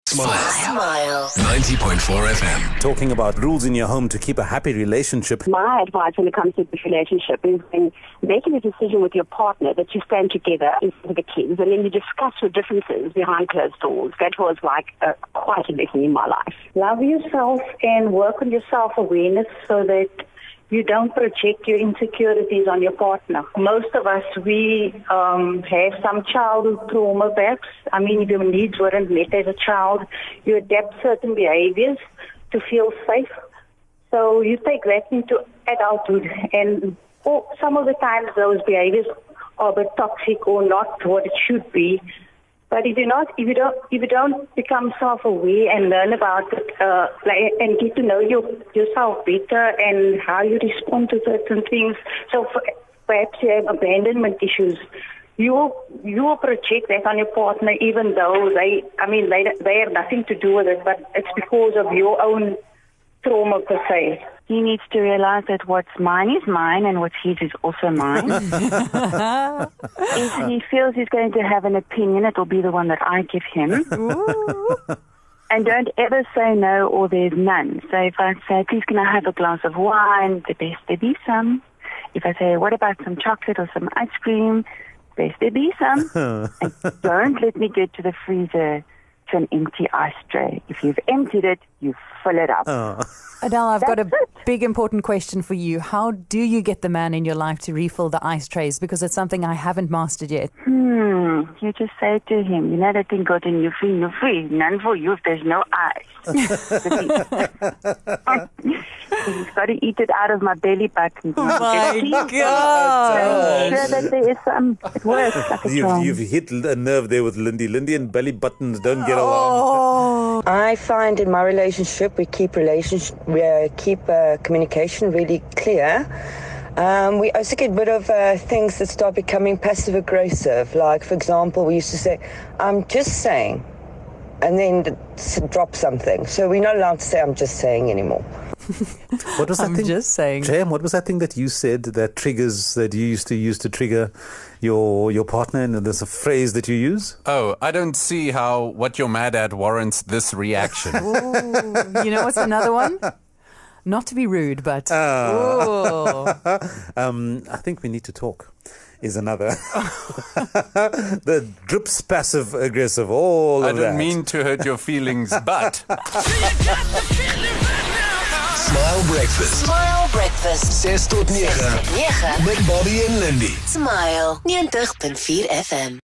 Smile. 90.4 FM. Talking about rules in your home to keep a happy relationship. My advice when it comes to this relationship is when making a decision with your partner that you stand together instead of the kids, and then you discuss your differences behind closed doors. That was like quite a lesson in my life. Love yourself and work on your self-awareness so that you don't project your insecurities on your partner. Most of us, we have some childhood trauma perhaps. I mean, if your needs weren't met as a child, you adapt certain behaviors to feel safe. So you take that into adulthood, and some of the times those behaviors are a bit toxic or not what it should be. But if you don't become self-aware and learn about it, and get to know yourself better and how you respond to certain things, so perhaps you have abandonment issues, you will project that on your partner, even though they have nothing to do with it, but it's because of your own trauma per se. He needs to realize that what's mine is mine and what's his is also mine. If he feels he's going to have an opinion, it will be the one that I give him. And don't ever say no or there's none. So if I say, please can I have a glass of wine, the best there be some. If I say, what about some chocolate or some ice cream, best there be some. And don't let me get to the freezer to an empty ice tray. If you've emptied it, you fill it up. Adele, I've got a big important question for you. How do you get the man in your life to refill the ice trays? Because it's something I haven't mastered yet. You just say to him, you know that thing got in you free, none for you if there's no ice. He's got to eat it out of my belly button. Oh my I'm God. sure that there is some, it works like a charm. You've hit a nerve there with Lindy. Lindy and belly buttons don't get along. I find in my relationship we keep communication really clear. We also get rid of things that start becoming passive aggressive. Like, for example, we used to say, "I'm just saying," and then drop something. So we're not allowed to say "I'm just saying" anymore. What was that I'm thing? just saying. JM, what was that thing that you said that you used to use to trigger your partner? And there's a phrase that you use? Oh, I don't see how what you're mad at warrants this reaction. Ooh, you know what's another one? Not to be rude, but... I think we need to talk is another. The drips passive aggressive, all I of that. don't mean to hurt your feelings, but... Smile Breakfast. Smile Breakfast. 6 tot 9. Met Met Bobby en Lindy. Smile 90.4 FM.